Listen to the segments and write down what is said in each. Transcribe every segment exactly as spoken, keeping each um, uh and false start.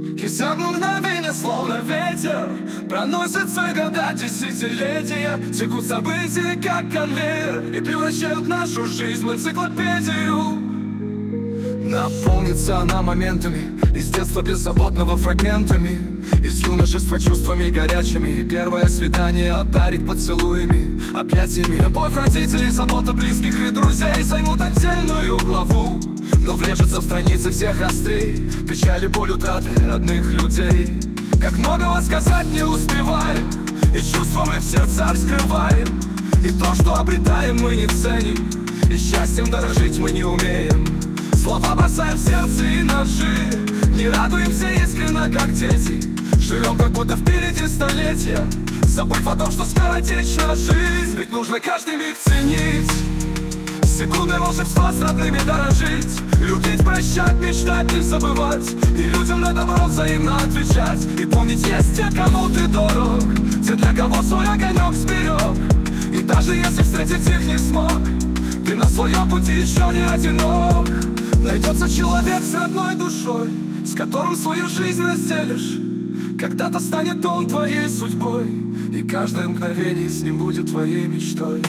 И за мгновение, словно ветер, проносятся года, десятилетия. Текут события, как конвейер, и превращают нашу жизнь в энциклопедию. Наполнится она моментами из детства беззаботного фрагментами, из юношества чувствами горячими. И первое свидание одарит поцелуями, объятиями. Любовь родителей, забота близких и друзей займут отдельную главу, но влежется в страницы всех острей печали, боль утраты родных людей. Как многого сказать не успеваем, и чувства мы в сердцах скрываем. И то, что обретаем, мы не ценим, и счастьем дорожить мы не умеем. Слова бросаем в сердце и ножи, не радуемся искренне, как дети. Живем, как будто впереди столетия, забыв о том, что скоротечна жизнь. Ведь нужно каждый миг ценить, секунды волшебства с родными дорожить, любить, прощать, мечтать, не забывать, и людям на добро взаимно отвечать. И помнить, есть те, кому ты дорог, те, для кого свой огонек сберег. И даже если встретить их не смог, ты на своем пути еще не одинок. Найдется человек с родной душой, с которым свою жизнь разделишь. Когда-то станет он твоей судьбой, и каждое мгновение с ним будет твоей мечтой.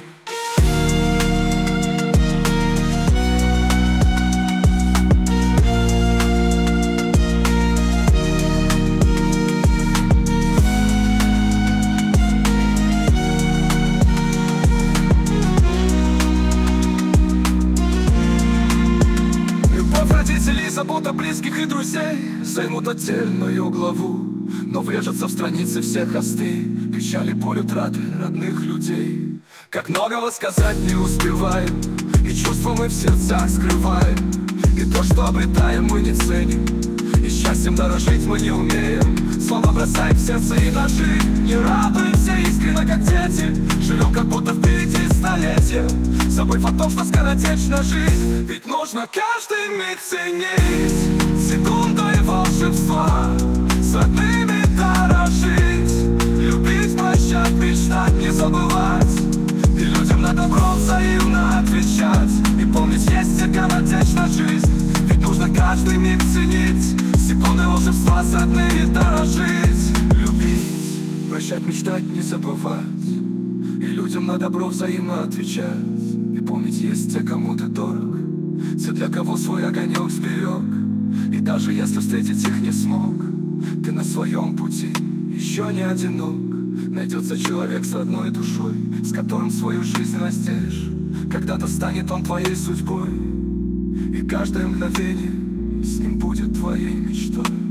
Забота близких и друзей займут отдельную главу, но врежется в страницы всех острей печали, боль утраты родных людей. Как многого сказать не успеваем, и чувства мы в сердцах скрываем. И то, что обретаем, мы не ценим, и счастьем дорожить мы не умеем. Слова бросаем в сердце и ножи, не радуемся искренне, как дети. Живем, как будто впереди столетия, забыв о том, что скоротечна жизнь. Ведь нужно каждый миг ценить, секундой волшебства, с родными дорожить, любить, прощать, мечтать, не забывать, и людям на добро взаимно отвечать. И помнить, есть скоротечна жизнь. Ведь нужно каждый миг ценить, секунды волшебства, с родными дорожить, любить, прощать, мечтать, не забывать, и людям на добро взаимно отвечать. И помнить, есть те, кому ты дорог, те, для кого свой огонек сберег. И даже если встретить их не смог, ты на своем пути еще не одинок. Найдется человек с родной душой, с которым свою жизнь разделишь. Когда-то станет он твоей судьбой, и каждое мгновение с ним будет твоей мечтой.